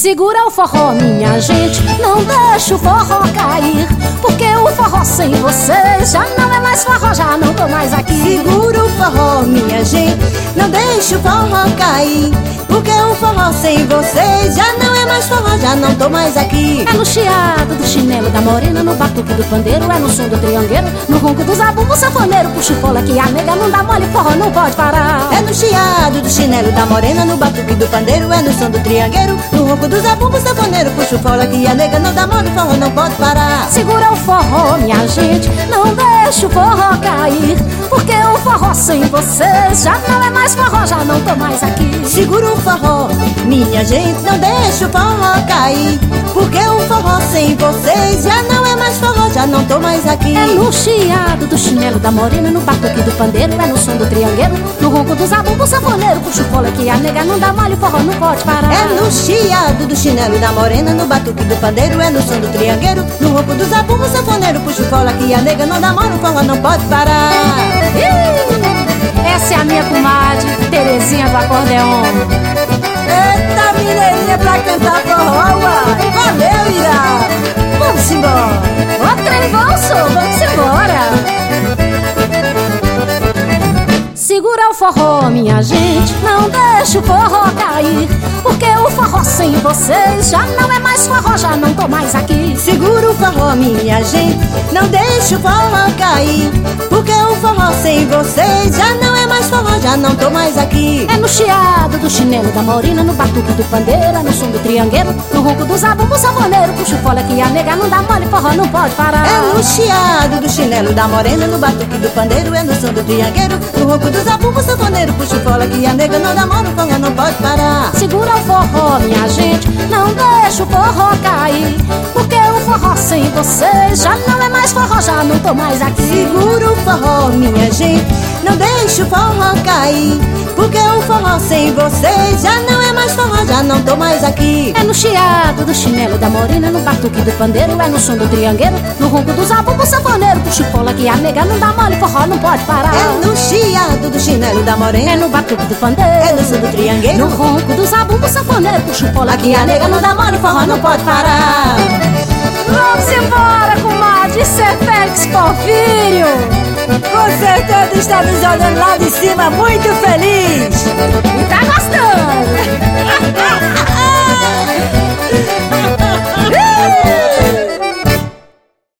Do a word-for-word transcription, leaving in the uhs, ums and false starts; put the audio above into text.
Segura o forró, minha gente, não deixa o forró cair, porque o forró sem você já não é mais forró, já não tô mais aqui. Segura o forró, minha gente, não deixa o forró cair, porque o forró sem você já não é mais forró, já não tô mais aqui. É no chiado do chinelo da morena, no batuque do pandeiro, é no som do triangueiro, no ronco do zabumbo sanfoneiro, puxa o fola que a nega não dá mole, forró não pode parar. É no chiado do chinelo da morena, no batuque do pandeiro, é no som do triangueiro, no ronco do zabumbo sanfoneiro, puxa o fola que a nega não dá mole, forró não pode parar. Segura o forró, minha gente, não deixa o forró cair, porque o forró sem você já não é mais forró, já não tô mais aqui. Segura o forró, minha gente, não deixa o forró cair, porque o forró sem vocês já não é mais forró, já não tô mais aqui. É no chiado do chinelo da morena, no batuque do pandeiro, é no som do triangueiro, no ronco do zabumbo sanfoneiro, puxa o fola que a nega não dá mole, forró não pode parar. É no chiado do chinelo da morena, no batuque do pandeiro, é no som do triangueiro, no ronco do zabumbo sanfoneiro, puxa o fola que a nega não dá mole, forró não pode parar. Essa é a minha comadre, Terezinha do acordeon. Eita, mineirinha pra cantar forró, uai. Valeu, Irá. Vamos embora. Ô, trem valso, vamos embora. Segura o forró, minha gente, não deixa o forró cair, porque o forró sem vocês já não é mais forró, já não tô mais aqui. Segura o forró, minha gente, não deixa o forró cair, porque o forró sem vocês já não é mais forró, já não tô mais aqui. É no chiado do chinelo da morena, no batuque do pandeiro, é no som do triangueiro, no ronco do zabumbo sanfoneiro, puxa o fola que a nega não dá mole, forró não pode parar. É no chiado do chinelo da morena, no batuque do pandeiro, é no som do triangueiro, no ronco do zabumbo sanfoneiro, puxa o fola que a nega não dá mole, forró não pode parar. Segura o forró, minha gente, não deixa o forró cair, porque o forró sem vocês já não é mais forró, já não tô mais aqui. Segura o forró, minha gente, não deixa o forró cair, porque o forró sem vocês já não é mais forró, já não tô mais aqui. É no chiado do chinelo da morena, no batuque do pandeiro, é no som do triangueiro, no ronco do zabumbo sanfoneiro, puxa o fola que a nega não dá mole, forró não pode parar. É no chiado do chinelo da morena, é no batuque do pandeiro, é no som do triangueiro, no ronco do zabumbo sanfoneiro, puxa o fola que a nega não dá mole, forró não pode parar. Vamos embora, comadre, isso é Félix Porfírio. Com certeza está nos olhando lá de cima, muito feliz. E tá gostando.